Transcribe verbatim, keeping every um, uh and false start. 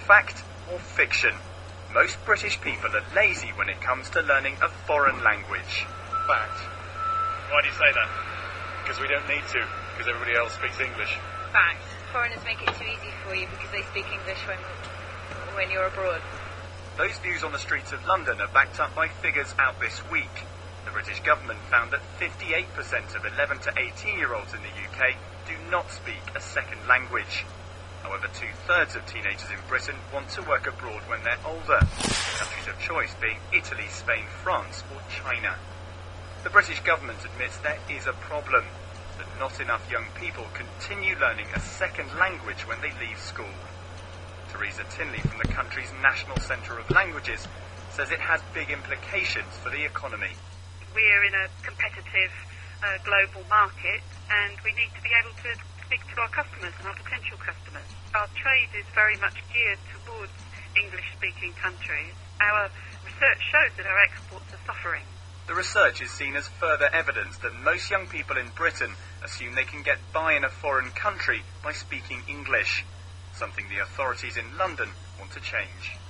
fact or fiction? Most British people are lazy when it comes to learning a foreign language. Fact. Why do you say that? Because we don't need to, because everybody else speaks English. Fact. Foreigners make it too easy for you because they speak English when when you're abroad. Those views on the streets of London are backed up by figures out this week. The British government found that fifty-eight percent of eleven to eighteen-year-olds in the U K do not speak a second language. However, two-thirds of teenagers in Britain want to work abroad when they're older, countries of choice being Italy, Spain, France or China. The British government admits there is a problem, that not enough young people continue learning a second language when they leave school. Teresa Tinley from the country's National Centre of Languages says it has big implications for the economy. We're in a competitive uh, global market and we need to be able to speak to our customers and our potential customers. Our trade is very much geared towards English-speaking countries. Our research shows that our exports are suffering. The research is seen as further evidence that most young people in Britain assume they can get by in a foreign country by speaking English, something the authorities in London want to change.